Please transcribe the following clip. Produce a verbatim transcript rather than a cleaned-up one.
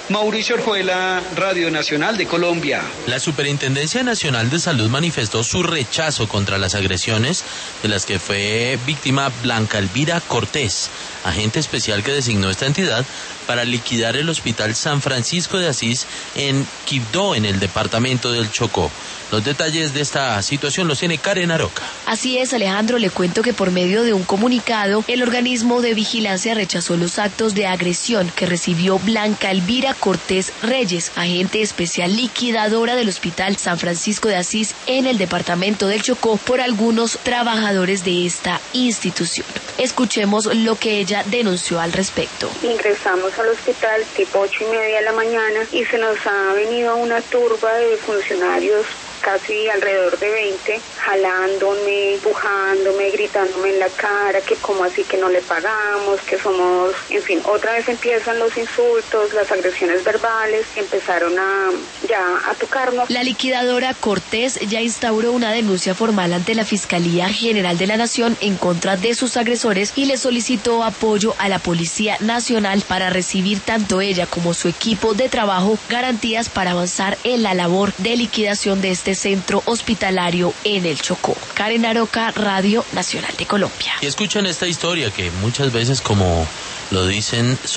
Mauricio Orjuela, Radio Nacional de Colombia. La Superintendencia Nacional de Salud manifestó su rechazo contra las agresiones de las que fue víctima Blanca Elvira Cortés, agente especial que designó esta entidad para liquidar el Hospital San Francisco de Asís en Quibdó, en el departamento del Chocó. Los detalles de esta situación los tiene Karen Aroca. Así es, Alejandro, le cuento que por medio de un comunicado, el organismo de vigilancia rechazó los actos de agresión que recibió Blanca Elvira Cortés Reyes, agente especial liquidadora del Hospital San Francisco de Asís en el departamento del Chocó, por algunos trabajadores de esta institución. Escuchemos lo que ella denunció al respecto. Ingresamos al hospital tipo ocho y media de la mañana y se nos ha venido una turba de funcionarios, casi alrededor de veinte, jalándome, empujándome, gritándome en la cara, que como así que no le pagamos, que somos, en fin, otra vez empiezan los insultos, las agresiones verbales, empezaron a ya a tocarnos. La liquidadora Cortés ya instauró una denuncia formal ante la Fiscalía General de la Nación en contra de sus agresores y le solicitó apoyo a la Policía Nacional para recibir tanto ella como su equipo de trabajo garantías para avanzar en la labor de liquidación de este centro hospitalario en el Chocó. Karen Aroca, Radio Nacional de Colombia. Y escuchen esta historia que muchas veces, como lo dicen,